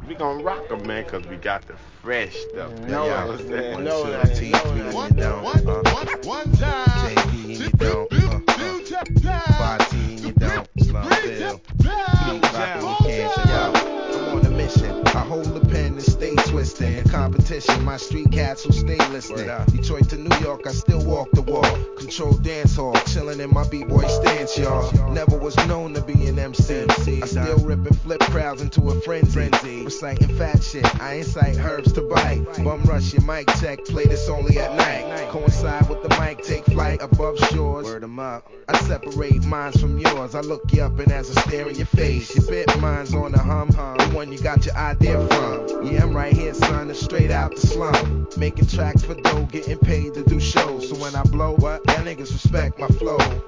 we gonna rock 'em, man, cause we got the fresh stuff. You Know know it. what I'm saying? Know One, that. two, Know three, that. and you don't. One time. JB and you don't. 5T and you don't. Slumville. Keep rocking with cancer, yo. I'm on a mission. I hold the pen and stay twisting. In competition, my street cats will stay listening. Detroit to New York, I still walk the walk. Control dance hall, chilling in my b-boy stance, y'all. Never was known to be an MC. I still rip and flip crowds into a frenzy. Reciting fat shit, I incite herbs to bite. Bum rush your mic check, play this only at night. Coincide with the mic, take flight above shores. Word 'em up. I separate minds from yours. I look you up and as I stare in your face, your bit mine's on the hum. The one you got your idea from. Yeah, I'm right here, son, it's straight out the slum. Making tracks for dough, getting paid to do shows. So when I blow, what? Y'all niggas respect my flow.